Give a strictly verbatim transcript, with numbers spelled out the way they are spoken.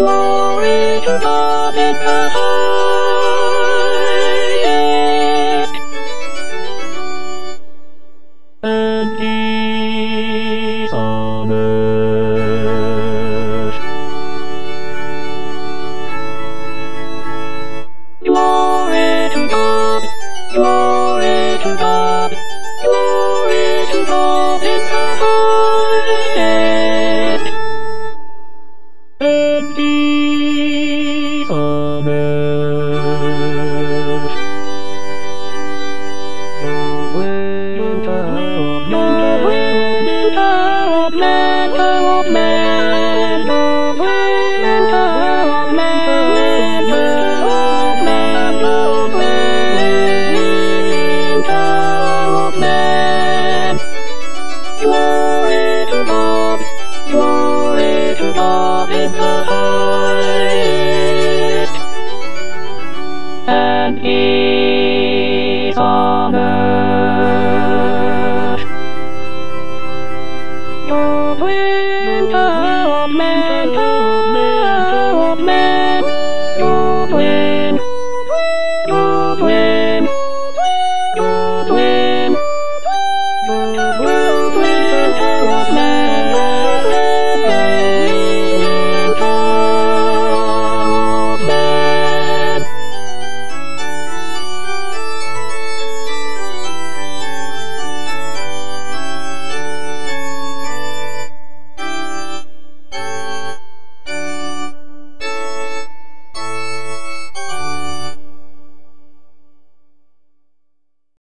Glory to God in the highest, and peace on earth. Glory to God, glory to God, glory to God in the highest, and peace on earth. The winter of man, the winter of man, the of man, the winter of man, the of man, the winter of man. Glory to God, glory to God in the highest, and peace on earth. The winter of man, the